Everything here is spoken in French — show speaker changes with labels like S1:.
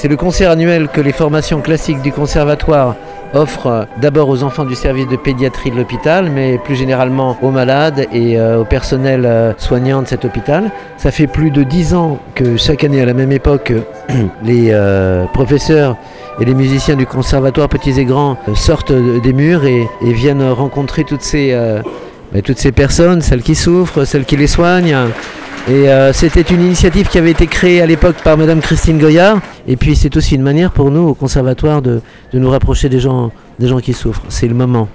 S1: C'est le concert annuel que les formations classiques du conservatoire offrent d'abord aux enfants du service de pédiatrie de l'hôpital, mais plus généralement aux malades et au personnel soignant de cet hôpital. Ça fait plus de 10 ans que chaque année à la même époque, les professeurs et les musiciens du conservatoire petits et grands sortent des murs et viennent rencontrer toutes ces personnes, celles qui souffrent, celles qui les soignent. Et c'était une initiative qui avait été créée à l'époque par Madame Christine Goyard. Et puis c'est aussi une manière pour nous au conservatoire de nous rapprocher des gens qui souffrent. C'est le moment.